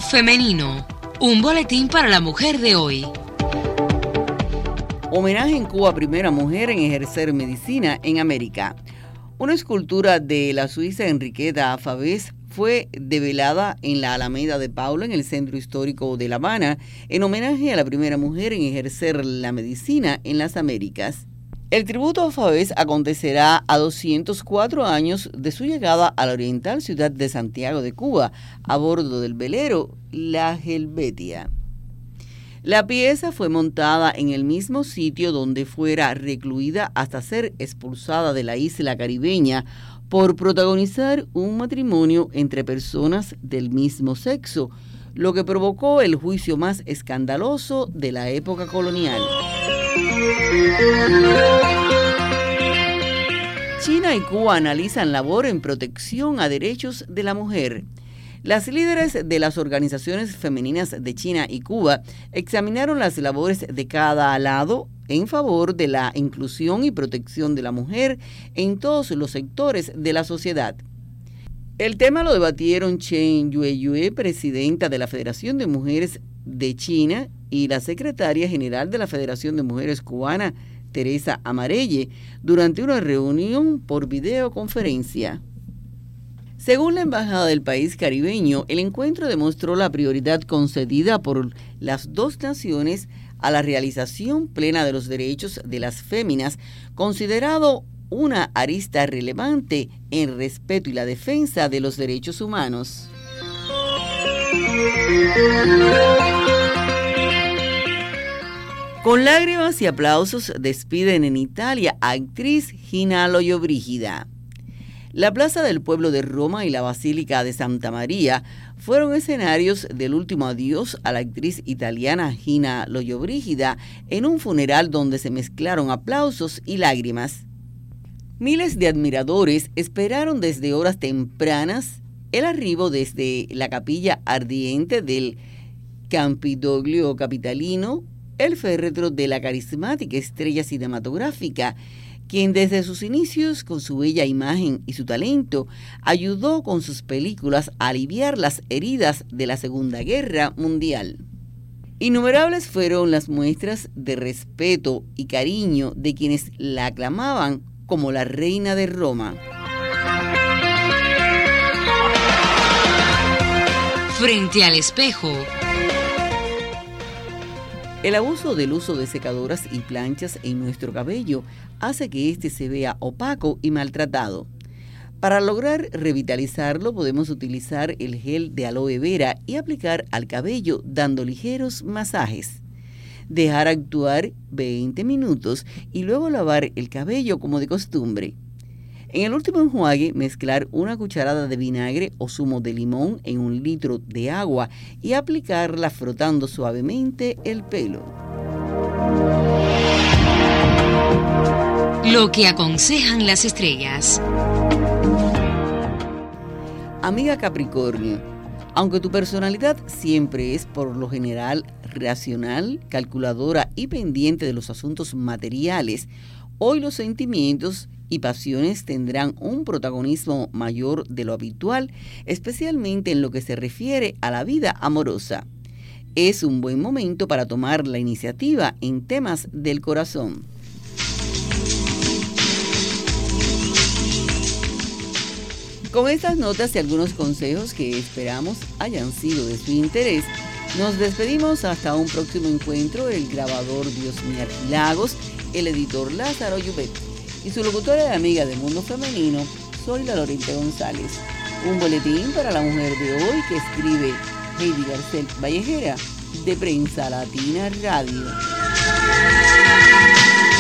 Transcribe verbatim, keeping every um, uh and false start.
Femenino, un boletín para la mujer de hoy. Homenaje en Cuba a primera mujer en ejercer medicina en América. Una escultura de la suiza Enriqueta Favés fue develada en la Alameda de Paula, en el centro histórico de La Habana, en homenaje a la primera mujer en ejercer la medicina en las Américas. El tributo a Favés acontecerá a doscientos cuatro años de su llegada a la oriental ciudad de Santiago de Cuba, a bordo del velero La Helvetia. La pieza fue montada en el mismo sitio donde fuera recluida hasta ser expulsada de la isla caribeña por protagonizar un matrimonio entre personas del mismo sexo, lo que provocó el juicio más escandaloso de la época colonial. China y Cuba analizan labor en protección a derechos de la mujer. Las líderes de las organizaciones femeninas de China y Cuba examinaron las labores de cada lado en favor de la inclusión y protección de la mujer en todos los sectores de la sociedad. El tema lo debatieron Chen Yueyue, presidenta de la Federación de Mujeres de China, y la secretaria general de la Federación de Mujeres Cubana, Teresa Amarelle, durante una reunión por videoconferencia. Según la embajada del país caribeño, el encuentro demostró la prioridad concedida por las dos naciones a la realización plena de los derechos de las féminas, considerado una arista relevante en el respeto y la defensa de los derechos humanos. Con lágrimas y aplausos despiden en Italia a actriz Gina Lollobrigida. La Plaza del Pueblo de Roma y la Basílica de Santa María fueron escenarios del último adiós a la actriz italiana Gina Lollobrigida en un funeral donde se mezclaron aplausos y lágrimas. Miles de admiradores esperaron desde horas tempranas el arribo desde la capilla ardiente del Campidoglio capitalino, el féretro de la carismática estrella cinematográfica, quien desde sus inicios, con su bella imagen y su talento, ayudó con sus películas a aliviar las heridas de la Segunda Guerra Mundial. Innumerables fueron las muestras de respeto y cariño de quienes la aclamaban como la reina de Roma. Frente al espejo. El abuso del uso de secadoras y planchas en nuestro cabello hace que éste se vea opaco y maltratado. Para lograr revitalizarlo, podemos utilizar el gel de aloe vera y aplicar al cabello dando ligeros masajes. Dejar actuar veinte minutos y luego lavar el cabello como de costumbre. En el último enjuague, mezclar una cucharada de vinagre o zumo de limón en un litro de agua y aplicarla frotando suavemente el pelo. Lo que aconsejan las estrellas. Amiga Capricornio, aunque tu personalidad siempre es por lo general racional, calculadora y pendiente de los asuntos materiales, hoy los sentimientos y pasiones tendrán un protagonismo mayor de lo habitual, especialmente en lo que se refiere a la vida amorosa. Es un buen momento para tomar la iniciativa en temas del corazón. Con estas notas y algunos consejos que esperamos hayan sido de su interés, nos despedimos hasta un próximo encuentro. El grabador Diosmir Lagos, el editor Lázaro Yubet y su locutora y amiga del mundo femenino, soy la Lorente González. Un boletín para la mujer de hoy que escribe Heidi Garcel Vallejera, de Prensa Latina Radio.